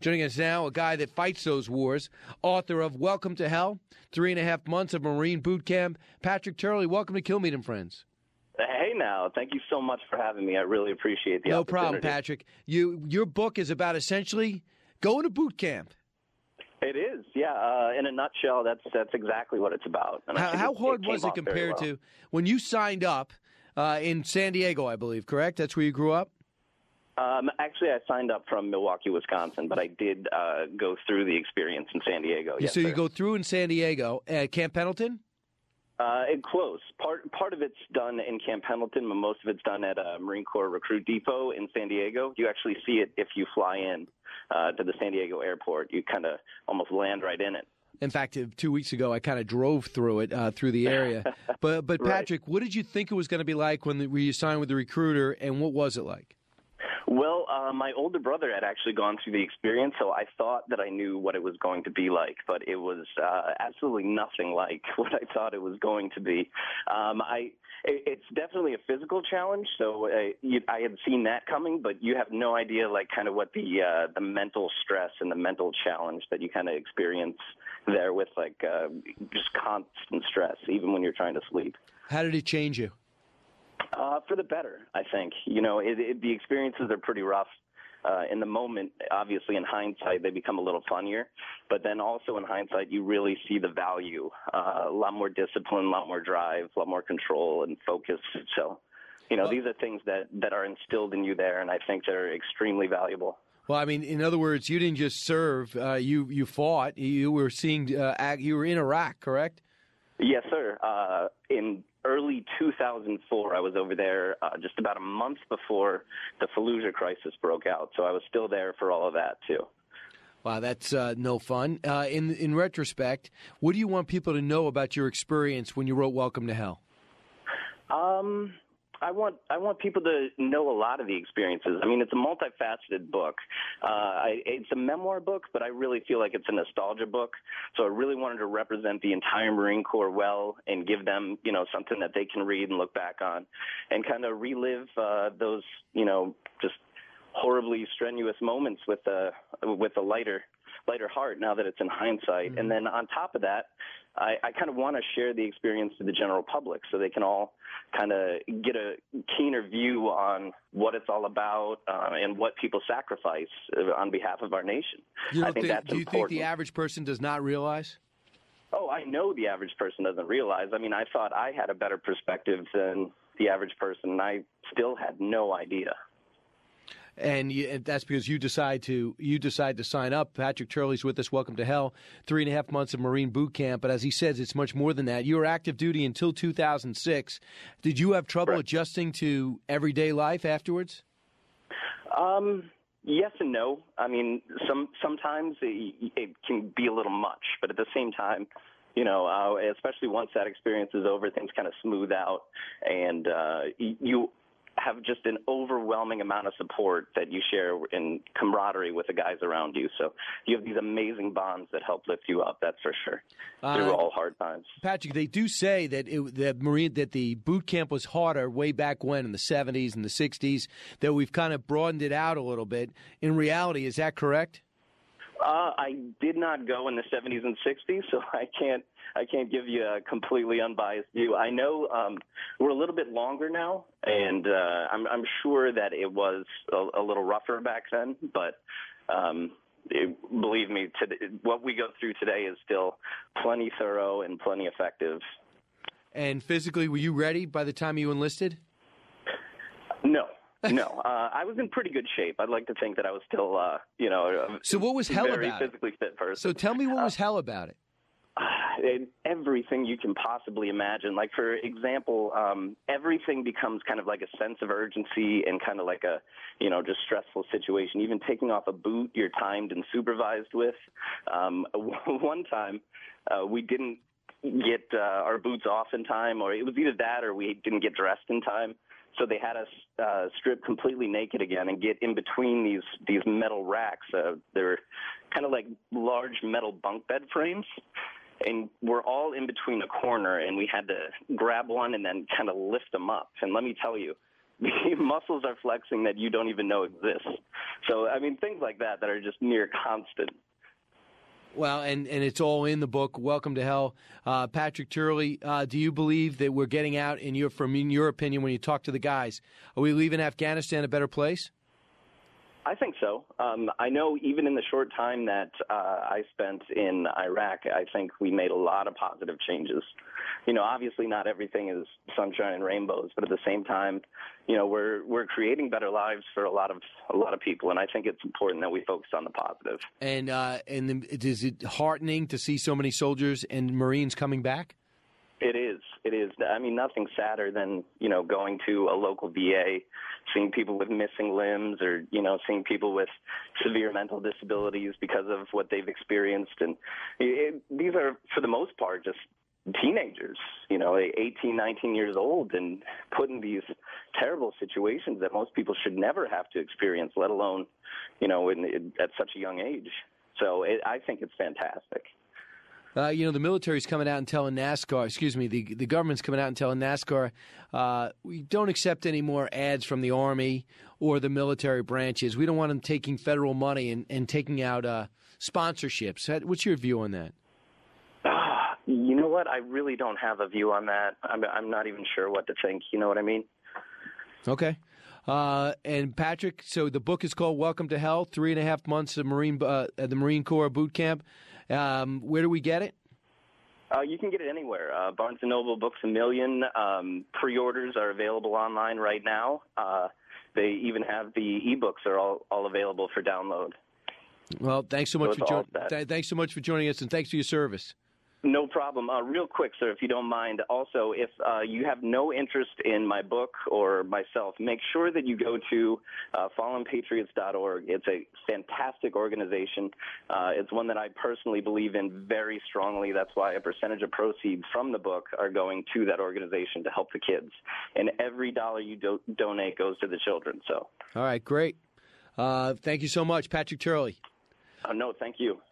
Joining us now, a guy that fights those wars, author of Welcome to Hell, 3.5 months of Marine boot camp. Patrick Turley, welcome to Kilmeade and Friends. Hey now, thank you so much for having me. I really appreciate the opportunity. No problem, Patrick. Your book is about essentially going to boot camp. It is, yeah. In a nutshell, that's exactly what it's about. And how hard was it compared to when you signed up in San Diego, I believe, correct? That's where you grew up? Actually, I signed up from Milwaukee, Wisconsin, but I did go through the experience in San Diego. Yes, so sir. You go through in San Diego at Camp Pendleton? Close. Part of it's done in Camp Pendleton, but most of it's done at Marine Corps Recruit Depot in San Diego. You actually see it if you fly in to the San Diego airport. You kind of almost land right in it. In fact, 2 weeks ago, I kind of drove through it, through the area. But Patrick, Right. What did you think it was going to be like when you signed with the recruiter, and what was it like? Well, my older brother had actually gone through the experience, so I thought that I knew what it was going to be like, but it was absolutely nothing like what I thought it was going to be. It's definitely a physical challenge, so I had seen that coming, but you have no idea, like, kind of what the mental stress and the mental challenge that you kind of experience there with, like, just constant stress, even when you're trying to sleep. How did it change you? For the better, I think. You know, the experiences are pretty rough. In the moment, obviously, in hindsight, they become a little funnier. But then also in hindsight, you really see the value. A lot more discipline, a lot more drive, a lot more control and focus. So, these are things that are instilled in you there, and I think they're extremely valuable. Well, I mean, in other words, you didn't just serve. You fought. You were you were in Iraq, correct? Yes, sir. In early 2004, I was over there just about a month before the Fallujah crisis broke out. So I was still there for all of that, too. Wow, that's no fun. In retrospect, what do you want people to know about your experience when you wrote Welcome to Hell? I want people to know a lot of the experiences. I mean, it's a multifaceted book. It's a memoir book, but I really feel like it's a nostalgia book. So I really wanted to represent the entire Marine Corps well and give them, something that they can read and look back on and kind of relive those, just horribly strenuous moments with a lighter heart now that it's in hindsight. Mm-hmm. And then on top of that, I kind of want to share the experience to the general public so they can all kind of get a keener view on what it's all about and what people sacrifice on behalf of our nation. I think that's important. Do you think the average person does not realize? Oh, I know the average person doesn't realize. I mean, I thought I had a better perspective than the average person, and I still had no idea. And that's because you decide to sign up. Patrick Turley's with us. Welcome to Hell. 3.5 months of Marine boot camp. But as he says, it's much more than that. You were active duty until 2006. Did you have trouble adjusting to everyday life afterwards? Yes and no. I mean, sometimes it can be a little much, but at the same time, especially once that experience is over, things kind of smooth out, and you have just an overwhelming amount of support that you share in camaraderie with the guys around you. So you have these amazing bonds that help lift you up, that's for sure, through all hard times. Patrick, they do say that that the boot camp was harder way back when in the 70s and the 60s, that we've kind of broadened it out a little bit. In reality, is that correct? I did not go in the 70s and 60s, so I can't give you a completely unbiased view. I know we're a little bit longer now, and I'm sure that it was a little rougher back then, but believe me, what we go through today is still plenty thorough and plenty effective. And physically, were you ready by the time you enlisted? No, I was in pretty good shape. I'd like to think that I was still, So what was hell very about physically it? fit person. So tell me what was hell about it. Everything you can possibly imagine. Like, for example, everything becomes kind of like a sense of urgency and kind of like a, just stressful situation. Even taking off a boot you're timed and supervised with. One time, we didn't get our boots off in time, or it was either that or we didn't get dressed in time. So they had us strip completely naked again and get in between these metal racks. They're kind of like large metal bunk bed frames. And we're all in between a corner, and we had to grab one and then kind of lift them up. And let me tell you, muscles are flexing that you don't even know exist. So, I mean, things like that are just near constant. Well, and it's all in the book, Welcome to Hell. Patrick Turley, do you believe that we're getting out, in your opinion, when you talk to the guys, are we leaving Afghanistan a better place? I think so. I know even in the short time that I spent in Iraq, I think we made a lot of positive changes. Obviously not everything is sunshine and rainbows, but at the same time, we're creating better lives for a lot of people, and I think it's important that we focus on the positive. And is it heartening to see so many soldiers and Marines coming back? It is. It is. I mean, nothing sadder than, going to a local VA, seeing people with missing limbs or, seeing people with severe mental disabilities because of what they've experienced. And these are, for the most part, just teenagers, 18, 19 years old, and put in these terrible situations that most people should never have to experience, let alone, at such a young age. So I think it's fantastic. The military's coming out and telling NASCAR, the government's coming out and telling NASCAR, we don't accept any more ads from the Army or the military branches. We don't want them taking federal money and taking out sponsorships. What's your view on that? You know what? I really don't have a view on that. I'm not even sure what to think. You know what I mean? Okay. And Patrick, so the book is called Welcome to Hell, 3.5 months of the Marine Corps boot camp. Where do we get it? You can get it anywhere. Barnes & Noble, Books A Million. Pre-orders are available online right now. They even have the e-books are all available for download. Well, thanks so much thanks so much for joining us, and thanks for your service. No problem. Real quick, sir, if you don't mind, also, if you have no interest in my book or myself, make sure that you go to fallenpatriots.org. It's a fantastic organization. It's one that I personally believe in very strongly. That's why a percentage of proceeds from the book are going to that organization to help the kids. And every dollar you donate goes to the children. So. All right, great. Thank you so much, Patrick Turley. No, thank you.